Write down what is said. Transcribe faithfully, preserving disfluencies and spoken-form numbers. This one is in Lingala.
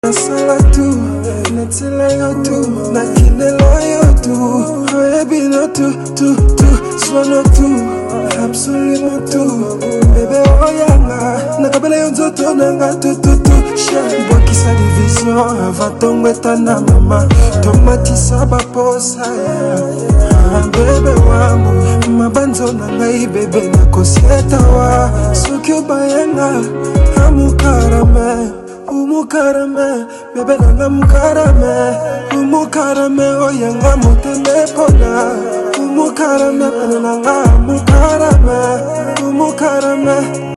Salatu, natila yotu, nakinelo yotu, baby no tu tu tu, swano tu, absolutely tu, baby oyanga, nakabela yonzoto nanga tu tu tu, shine boki sa division, avatongwe tana mama, tomati saba posa ya, baby wangu, mabanzo nanga baby nakosieta wa, sukyo bayanga, amukarame. Umukarame, bebe nanga mukarame, umukarame oyanga muteme pona, umukarame nanga mukarame, umukarame.